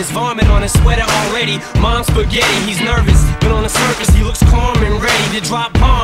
There's vomit on his sweater already. Mom's spaghetti, he's nervous, but on the surface he looks calm and ready to drop bombs.